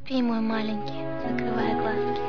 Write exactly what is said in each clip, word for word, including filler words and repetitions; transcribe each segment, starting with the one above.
Спи, мой маленький, закрывай глазки.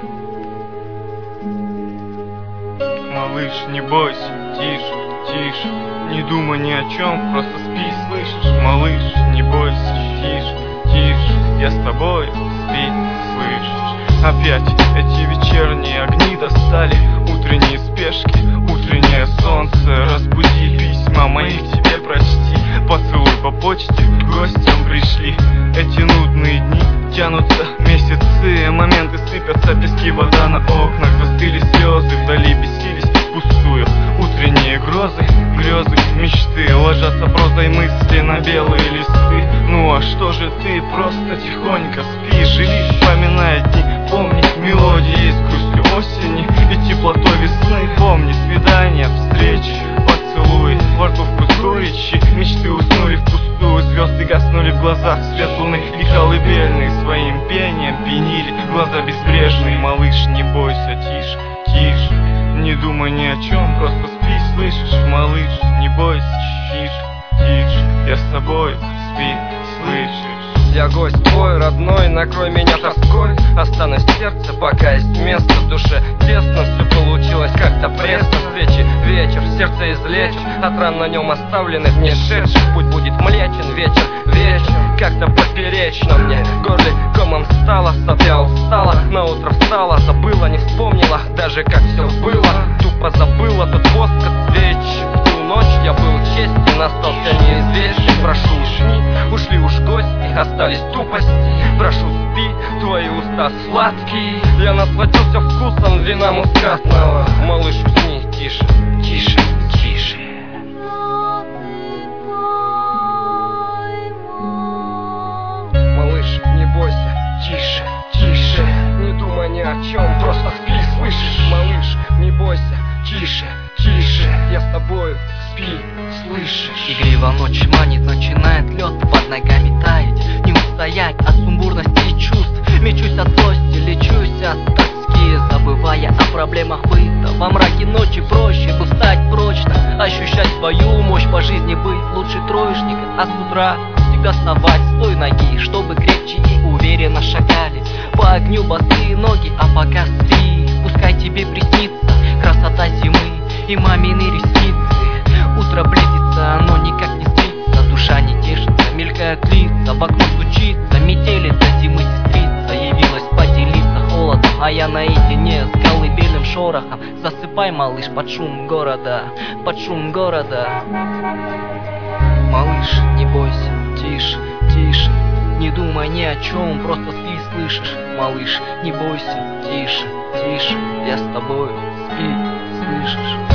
Малыш, не бойся, тише, тише, не думай ни о чем, просто спи, слышишь? Малыш, не бойся, тише, тише, я с тобой, спи, слышишь? Опять эти вечерние огни достали, утренние спешки, утреннее солнце. Разбуди, письма мои к тебе прочти, поцелуй по почте, к гостям пришли. Эти нудные дни тянутся месяцы, моменты сыпятся, пески, вода на окнах. Застыли слезы, вдали бесились впустую. Утренние грозы, грезы, мечты ложатся прозой мысли на белые листы. Ну а что же ты, просто тихонько спи, живи, вспоминая дни, помни мелодии с грустью осени и теплотой весны. Помни свидания, встречи, поцелуи, во рту вкус горечи. Мечты уснули впустую, звезды гаснули в глазах, свет луны и колыбельные своим пением пьянили глаза безбрежные. Малыш, не бойся, тише, тише, не думай ни о чем, просто спи, слышишь? Малыш, не бойся, тише, тише, я с тобой, спи, слышишь? Я гость твой, родной, накрой меня тоской. Останусь в сердце, пока есть место в душе. Тесно все получилось, как-то пресно. Свечи, вечер, сердце излечит от ран на нем оставленных, не шедших. Путь будет млечен, вечер, вечер, как-то поперечно мне. Горле комом стало, сопя устала. На утро встала, забыла, не вспомнила даже как все было. Тупо забыла тот воск от свечи. В ту ночь я был честен, остался неизвестен. Прошу, ушни, ушли уж гости, остались тупости. Прошу, спи, твои уста сладкие. Я насладился вкусом вина мускатного. Малыш, усни, тише, тише, тише. Малыш, не бойся, тише, тише, не думай ни о чем, просто спи, слышишь? Малыш, не бойся, тише, тише, я с тобою, спи, слышишь? Игриво ночь манит, начинает лед под ногами таять. Не устоять от сумбурности чувств. Мечусь от злости, лечусь от тоски, забывая о проблемах быта. Во мраке ночи проще бы встать прочно, ощущать свою мощь, по жизни быть лучше троечника. А с утра всегда вставать с той ноги, чтобы крепче и уверенно шагали по огню босые ноги. А пока спи, пускай тебе приснится красота зимы и мамины ресницы. Утро близится, но никак не спится, душа не тешится, мелькают лица, в окно стучится, метели до зимы сестрица. Явилась поделиться холодом, а я наедине с колыбельным шорохом. Засыпай, малыш, под шум города, под шум города. Малыш, не бойся, тише, тише, не думай ни о чем, просто спи, слышишь? Малыш, не бойся, тише, тише, я с тобой, спи, слышишь?